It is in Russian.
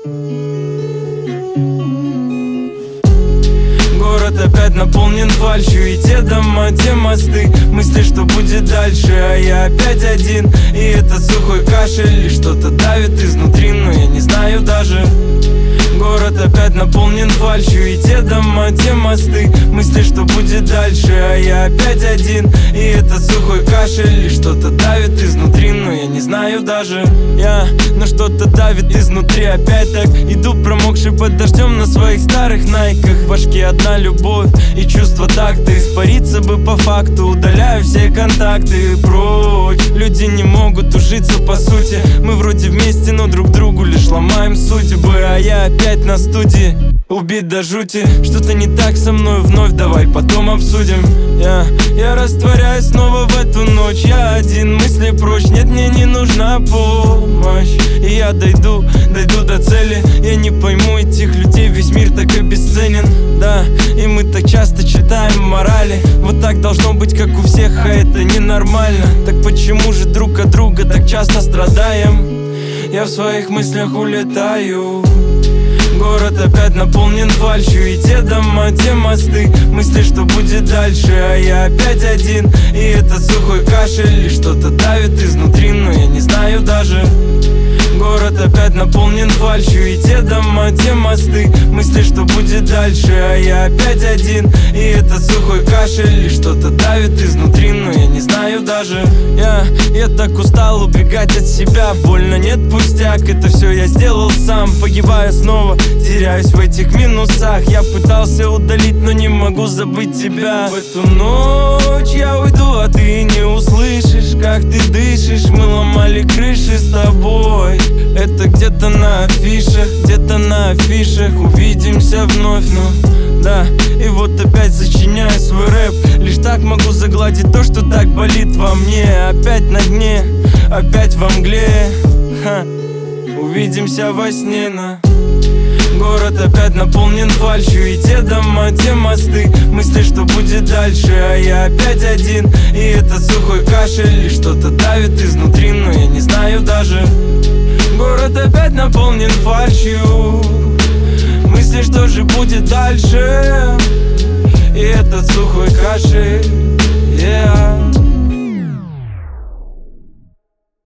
Город опять наполнен фальшью, и те дома, те мосты, мысли, что будет дальше, а я опять один. И этот сухой кашель, и что-то давит изнутри, но я не знаю даже. Город опять наполнен фальшью, и те дома, те мосты, мысли, что будет дальше, а я опять один. И этот сухой кашель, и что-то давит изнутри, но я не знаю даже. Но что-то давит изнутри, опять так иду промокший под дождем на своих старых найках. В башке одна любовь и чувство такта, испариться бы по факту, удаляю все контакты прочь. Люди не могут ужиться по сути, мы вроде вместе, но друг другу лишь ломаем судьбы. А я опять на студии, убит до жути. Что-то не так со мной вновь, давай потом обсудим. Я растворяюсь снова в эту ночь. Я один, мысли прочь, нет, мне не нужна помощь. И я дойду до цели. Я не пойму этих людей, весь мир так обесценен. Да, и мы так часто читаем морали. Вот так должно быть, как у всех, а это ненормально. Так почему же друг от друга так часто страдаем? Я в своих мыслях улетаю. Город опять наполнен фальшью, и те дома, те мосты, мысли, что будет дальше, а я опять один. И этот сухой кашель, и что-то давит изнутри, но я не знаю даже. Город опять наполнен фальшью, и те дома, те мосты, мысли, что будет дальше, а я опять один. И этот сухой кашель, и что-то давит изнутри, но я не знаю даже. Я так устал убегать от себя, больно, нет, пустяк, это все я сделал сам. Погибаю снова, теряюсь в этих минусах. Я пытался удалить, но не могу забыть тебя. В эту ночь я уйду, а ты не услышишь, как ты дышишь. Мы ломали крыши с тобой. Это где-то на афишах увидимся вновь, ну да. И вот опять сочиняю свой рэп. Лишь так могу загладить то, что так болит во мне. Опять на дне, опять во мгле. Увидимся во сне, Город опять наполнен фальшью, и те дома, те мосты, мысли, что будет дальше, а я опять один. И этот сухой кашель, и что-то давит изнутри, но я не знаю даже. Город опять наполнен фальшью, мысли, что же будет дальше. И этот сухой кашель,